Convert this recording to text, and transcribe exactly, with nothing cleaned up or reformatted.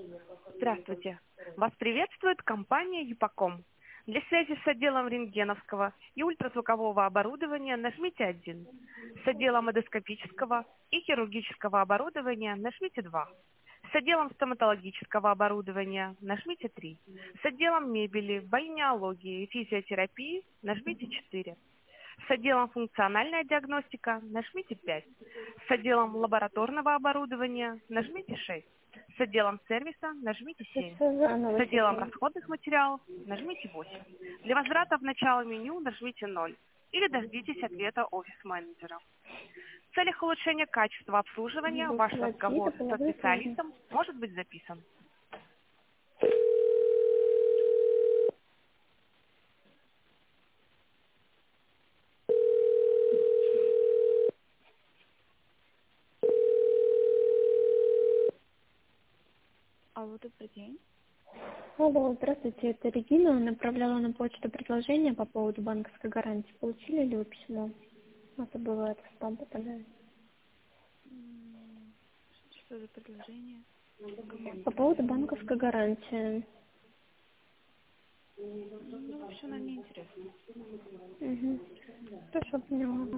Здравствуйте. Вас приветствует компания Юпаком. Для связи с отделом рентгеновского и ультразвукового оборудования нажмите один. С отделом эндоскопического и хирургического оборудования нажмите два. С отделом стоматологического оборудования нажмите три. С отделом мебели, бальнеологии и физиотерапии нажмите четыре. С отделом функциональная диагностика нажмите пять. С отделом лабораторного оборудования нажмите шесть. С отделом сервиса нажмите семь. С отделом расходных материалов нажмите восемь. Для возврата в начало меню нажмите ноль или дождитесь ответа офис-менеджера. В целях улучшения качества обслуживания ваш разговор со специалистом может быть записан. Алло, добрый день. Алло, здравствуйте, это Регина. Направляла на почту предложение по поводу банковской гарантии. Получили ли вы письмо? Это бывает в спам попадает. М, Что за предложение? Кому По поводу банковской гарантии. Ну, вообще, нам не интересно. Угу. Хорошо, поняла.